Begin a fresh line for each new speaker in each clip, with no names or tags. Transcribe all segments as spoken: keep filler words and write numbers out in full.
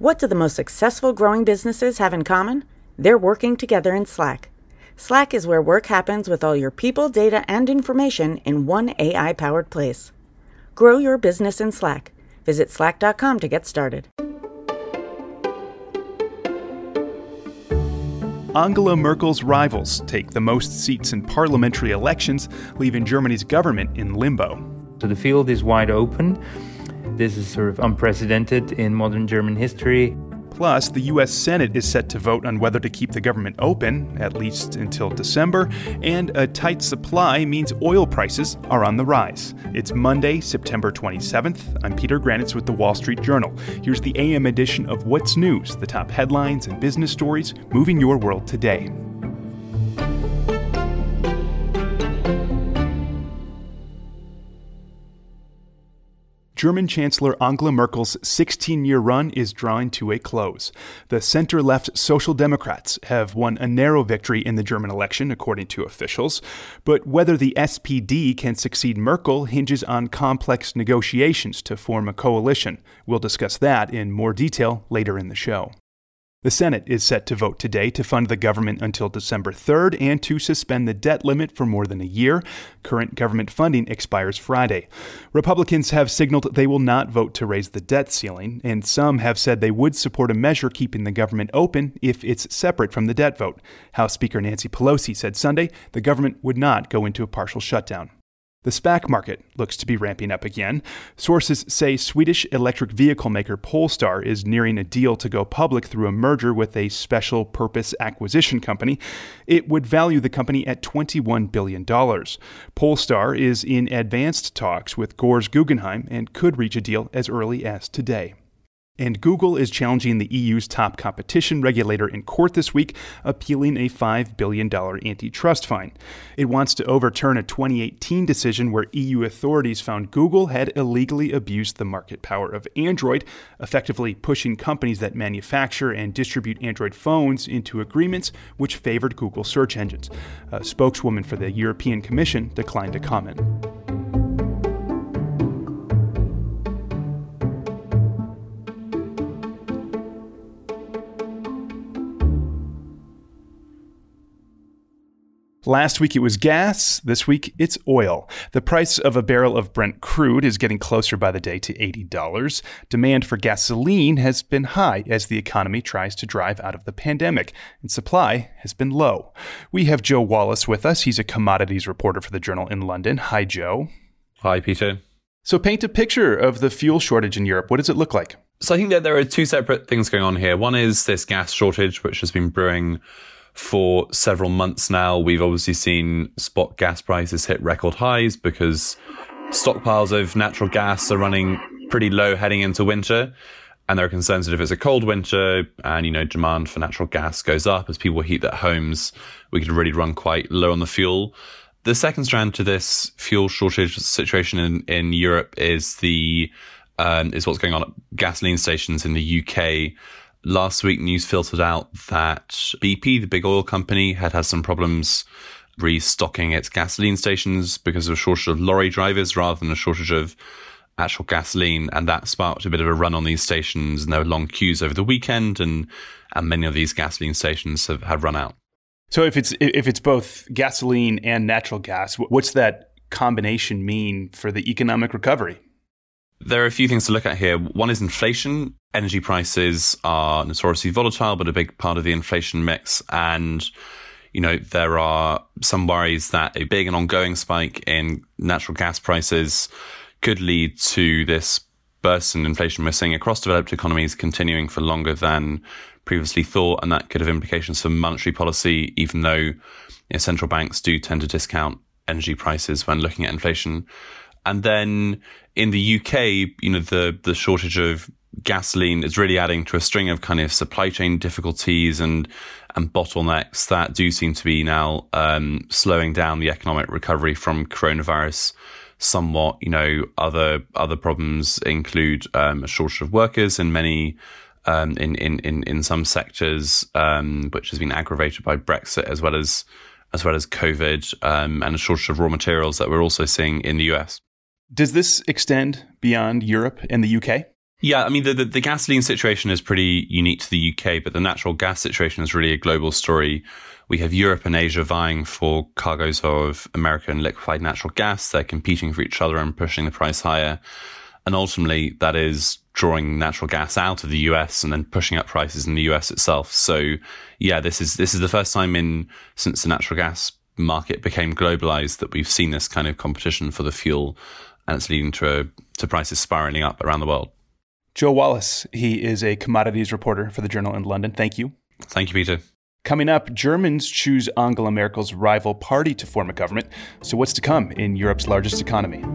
What do the most successful growing businesses have in common? They're working together in Slack. Slack is where work happens with all your people, data, and information in one A I-powered place. Grow your business in Slack. Visit slack dot com to get started.
Angela Merkel's rivals take the most seats in parliamentary elections, leaving Germany's government in limbo.
So the field is wide open. This is sort of unprecedented in modern German history.
Plus, the U S Senate is set to vote on whether to keep the government open, at least until December, and a tight supply means oil prices are on the rise. It's Monday, September twenty-seventh. I'm Peter Granitz with The Wall Street Journal. Here's the A M edition of What's News, the top headlines and business stories moving your world today. German Chancellor Angela Merkel's sixteen-year run is drawing to a close. The center-left Social Democrats have won a narrow victory in the German election, according to officials. But whether the S P D can succeed Merkel hinges on complex negotiations to form a coalition. We'll discuss that in more detail later in the show. The Senate is set to vote today to fund the government until December third and to suspend the debt limit for more than a year. Current government funding expires Friday. Republicans have signaled they will not vote to raise the debt ceiling, and some have said they would support a measure keeping the government open if it's separate from the debt vote. House Speaker Nancy Pelosi said Sunday the government would not go into a partial shutdown. The SPAC market looks to be ramping up again. Sources say Swedish electric vehicle maker Polestar is nearing a deal to go public through a merger with a special purpose acquisition company. It would value the company at twenty-one billion dollars. Polestar is in advanced talks with Gores Guggenheim and could reach a deal as early as today. And Google is challenging the E U's top competition regulator in court this week, appealing a five billion dollars antitrust fine. It wants to overturn a twenty eighteen decision where E U authorities found Google had illegally abused the market power of Android, effectively pushing companies that manufacture and distribute Android phones into agreements which favored Google search engines. A spokeswoman for the European Commission declined to comment. Last week it was gas, this week it's oil. The price of a barrel of Brent crude is getting closer by the day to eighty dollars. Demand for gasoline has been high as the economy tries to drive out of the pandemic, and supply has been low. We have Joe Wallace with us. He's a commodities reporter for the Journal in London. Hi, Joe.
Hi, Peter.
So paint a picture of the fuel shortage in Europe. What does it look like?
So I think that there are two separate things going on here. One is this gas shortage, which has been brewing for several months now. We've obviously seen spot gas prices hit record highs because stockpiles of natural gas are running pretty low heading into winter. And there are concerns that if it's a cold winter and, you know, demand for natural gas goes up as people heat their homes, we could really run quite low on the fuel. The second strand to this fuel shortage situation in, in Europe is the um, is what's going on at gasoline stations in the U K. Last week, news filtered out that B P, the big oil company, had had some problems restocking its gasoline stations because of a shortage of lorry drivers rather than a shortage of actual gasoline. And that sparked a bit of a run on these stations. And there were long queues over the weekend, and, and many of these gasoline stations have, have run out.
So if it's if it's both gasoline and natural gas, what's that combination mean for the economic recovery?
There are a few things to look at here. One is inflation. Energy prices are notoriously volatile, but a big part of the inflation mix. And, you know, there are some worries that a big and ongoing spike in natural gas prices could lead to this burst in inflation we're seeing across developed economies continuing for longer than previously thought. And that could have implications for monetary policy, even though, you know, central banks do tend to discount energy prices when looking at inflation. And then in the U K, you know, the, the shortage of gasoline is really adding to a string of kind of supply chain difficulties and, and bottlenecks that do seem to be now um, slowing down the economic recovery from coronavirus somewhat. You know, other, other problems include um, a shortage of workers in many, um, in, in, in, in some sectors, um, which has been aggravated by Brexit as well as, as well as COVID, um, and a shortage of raw materials that we're also seeing in the U S.
Does this extend beyond Europe and the U K?
Yeah, I mean, the, the, the gasoline situation is pretty unique to the U K, but the natural gas situation is really a global story. We have Europe and Asia vying for cargoes of American liquefied natural gas. They're competing for each other and pushing the price higher. And ultimately, that is drawing natural gas out of the U S and then pushing up prices in the U S itself. So, yeah, this is this is the first time in since the natural gas market became globalized that we've seen this kind of competition for the fuel, and it's leading to to prices spiraling up around the world.
Joe Wallace, he is a commodities reporter for the Journal in London. Thank you.
Thank you, Peter.
Coming up, Germans choose Angela Merkel's rival party to form a government. So what's to come in Europe's largest economy?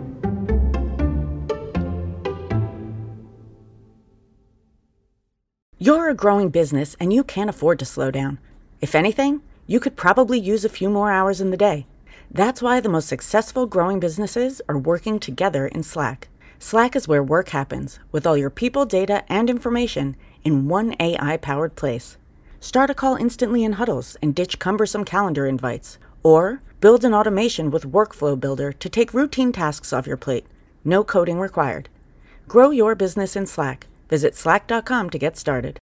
You're a growing business and you can't afford to slow down. If anything, you could probably use a few more hours in the day. That's why the most successful growing businesses are working together in Slack. Slack is where work happens, with all your people, data, and information in one A I-powered place. Start a call instantly in huddles and ditch cumbersome calendar invites. Or build an automation with Workflow Builder to take routine tasks off your plate. No coding required. Grow your business in Slack. Visit slack dot com to get started.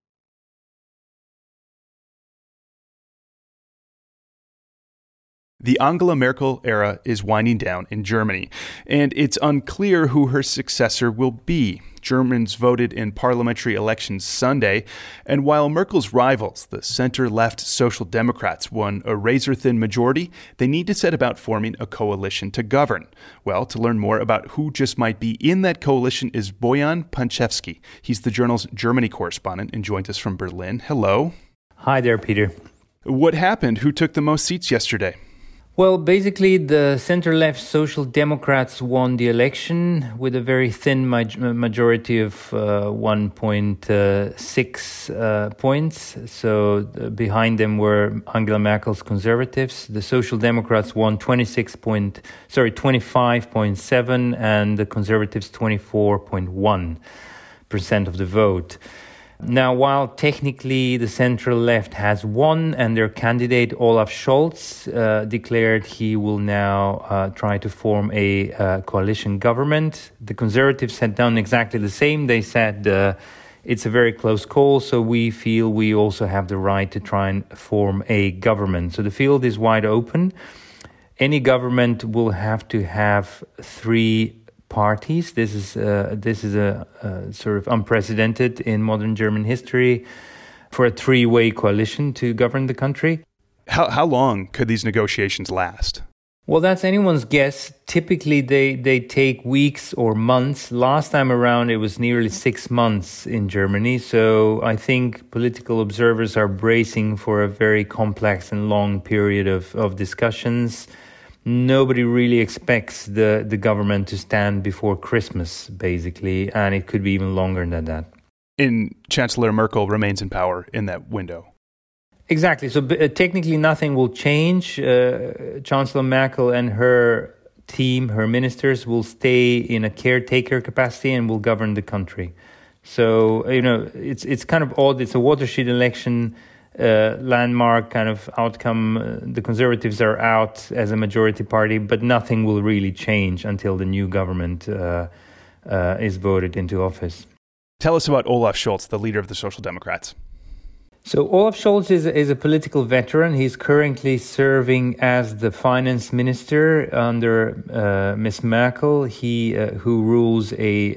The Angela Merkel era is winding down in Germany, and it's unclear who her successor will be. Germans voted in parliamentary elections Sunday, and while Merkel's rivals, the center-left Social Democrats, won a razor-thin majority, they need to set about forming a coalition to govern. Well, to learn more about who just might be in that coalition is Bojan Pančevski. He's the Journal's Germany correspondent and joins us from Berlin. Hello.
Hi there, Peter.
What happened? Who took the most seats yesterday?
Well, basically, the center-left Social Democrats won the election with a very thin ma- majority of uh, one point six uh, points. So uh, behind them were Angela Merkel's Conservatives. The Social Democrats won twenty-six point, sorry, twenty-five point seven, and the Conservatives twenty-four point one percent of the vote. Now, while technically the central left has won and their candidate Olaf Scholz uh, declared he will now uh, try to form a uh, coalition government, the Conservatives had done exactly the same. They said uh, it's a very close call, so we feel we also have the right to try and form a government. So the field is wide open. Any government will have to have three parties. This is uh, this is a, a sort of unprecedented in modern German history for a three-way coalition to govern the country.
How how long could these negotiations last?
Well, that's anyone's guess. Typically, they, they take weeks or months. Last time around, it was nearly six months in Germany. So I think political observers are bracing for a very complex and long period of, of discussions. Nobody really expects the, the government to stand before Christmas, basically, and it could be even longer than that.
And Chancellor Merkel remains in power in that window.
Exactly. So uh, technically nothing will change. Uh, Chancellor Merkel and her team, her ministers, will stay in a caretaker capacity and will govern the country. So, you know, it's it's kind of odd. It's a watershed election. Uh, landmark kind of outcome. Uh, the Conservatives are out as a majority party, but nothing will really change until the new government uh, uh, is voted into office.
Tell us about Olaf Scholz, the leader of the Social Democrats.
So Olaf Scholz is, is a political veteran. He's currently serving as the finance minister under uh, Miss Merkel, he uh, who rules a,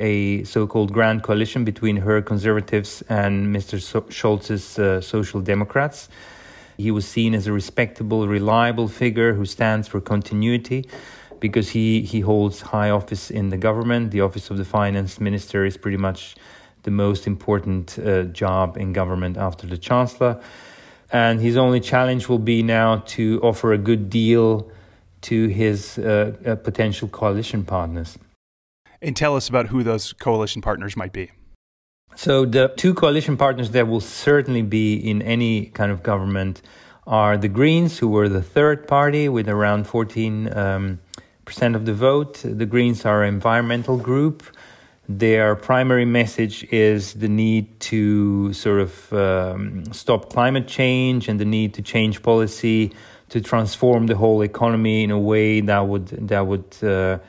a so-called grand coalition between her Conservatives and Mister So- Scholz's uh, Social Democrats. He was seen as a respectable, reliable figure who stands for continuity because he, he holds high office in the government. The office of the finance minister is pretty much the most important uh, job in government after the chancellor. And his only challenge will be now to offer a good deal to his uh, uh, potential coalition partners.
And tell us about who those coalition partners might be.
So the two coalition partners that will certainly be in any kind of government are the Greens, who were the third party with around fourteen um, percent of the vote. The Greens are an environmental group. Their primary message is the need to sort of um, stop climate change and the need to change policy to transform the whole economy in a way that would that would uh,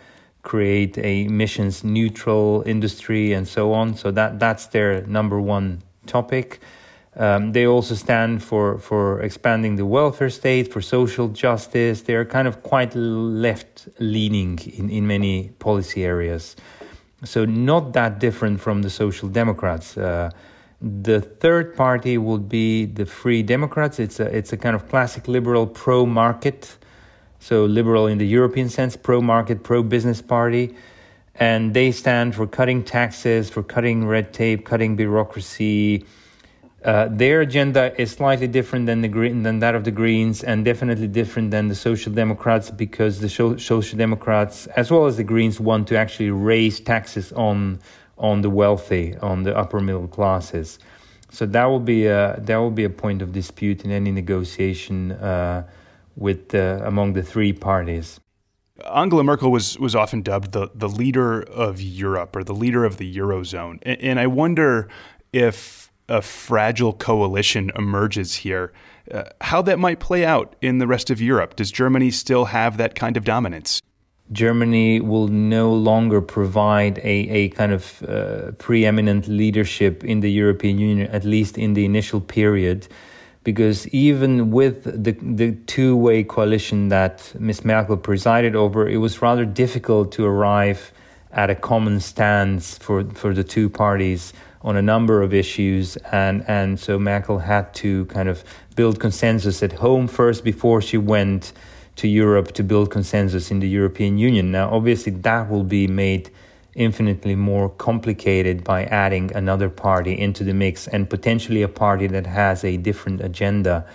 create a emissions neutral industry and so on. So that that's their number one topic. Um, they also stand for, for expanding the welfare state, for social justice. They're kind of quite left-leaning in, in many policy areas. So not that different from the Social Democrats. Uh, the third party would be the Free Democrats. It's a, it's a kind of classic liberal pro-market. So liberal in the European sense, pro-market, pro-business party. And they stand for cutting taxes, for cutting red tape, cutting bureaucracy. Uh, their agenda is slightly different than the green, than that of the Greens, and definitely different than the Social Democrats, because the so- Social Democrats, as well as the Greens, want to actually raise taxes on on the wealthy, on the upper middle classes. So that will be a that will be a point of dispute in any negotiation uh, with uh, among the three parties.
Angela Merkel was was often dubbed the the leader of Europe, or the leader of the Eurozone, and, and I wonder if a fragile coalition emerges here, uh, how that might play out in the rest of Europe. Does Germany still have that kind of dominance?
Germany will no longer provide a, a kind of uh, preeminent leadership in the European Union, at least in the initial period, because even with the, the two-way coalition that Miz Merkel presided over, it was rather difficult to arrive at a common stance for, for the two parties on a number of issues, and, and so Merkel had to kind of build consensus at home first before she went to Europe to build consensus in the European Union. Now, obviously, that will be made infinitely more complicated by adding another party into the mix, and potentially a party that has a different agenda.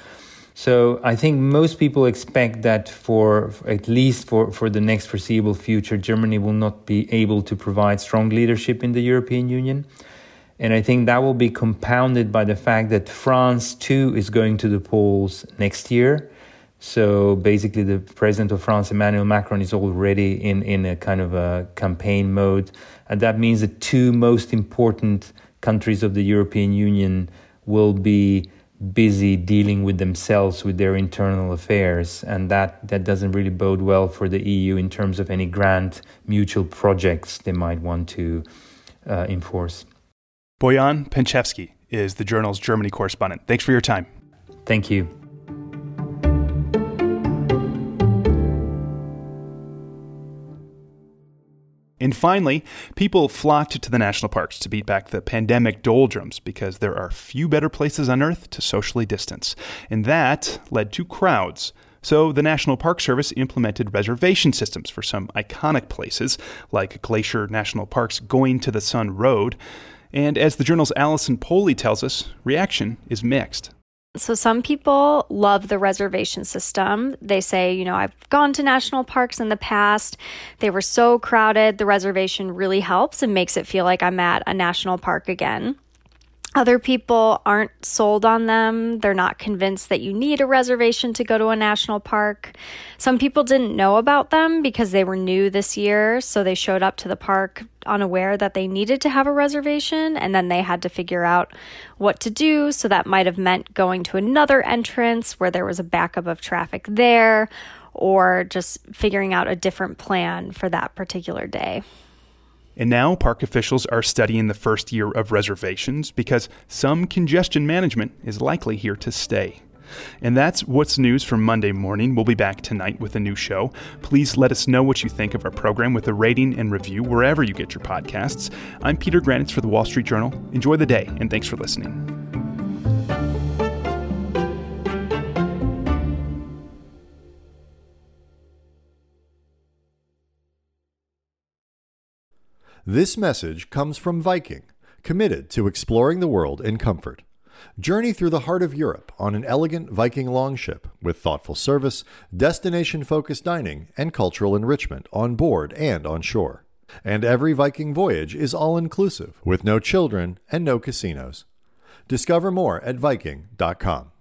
So I think most people expect that for, for at least for, for the next foreseeable future, Germany will not be able to provide strong leadership in the European Union. And I think that will be compounded by the fact that France, too, is going to the polls next year. So basically, the president of France, Emmanuel Macron, is already in, in a kind of a campaign mode. And that means the two most important countries of the European Union will be busy dealing with themselves, with their internal affairs. And that, that doesn't really bode well for the E U in terms of any grand mutual projects they might want to uh, enforce.
Bojan Penchevsky is the Journal's Germany correspondent. Thanks for your time.
Thank you.
And finally, people flocked to the national parks to beat back the pandemic doldrums because there are few better places on Earth to socially distance. And that led to crowds. So the National Park Service implemented reservation systems for some iconic places, like Glacier National Park's Going to the Sun Road. And as the Journal's Allison Poley tells us, reaction is mixed.
So some people love the reservation system. They say, you know, I've gone to national parks in the past. They were so crowded. The reservation really helps and makes it feel like I'm at a national park again. Other people aren't sold on them. They're not convinced that you need a reservation to go to a national park. Some people didn't know about them because they were new this year, so they showed up to the park unaware that they needed to have a reservation, and then they had to figure out what to do. So that might have meant going to another entrance where there was a backup of traffic there, or just figuring out a different plan for that particular day.
And now park officials are studying the first year of reservations because some congestion management is likely here to stay. And that's What's News for Monday morning. We'll be back tonight with a new show. Please let us know what you think of our program with a rating and review wherever you get your podcasts. I'm Peter Granitz for the Wall Street Journal. Enjoy the day, and thanks for listening.
This message comes from Viking, committed to exploring the world in comfort. Journey through the heart of Europe on an elegant Viking longship with thoughtful service, destination-focused dining, and cultural enrichment on board and on shore. And every Viking voyage is all-inclusive, with no children and no casinos. Discover more at Viking dot com.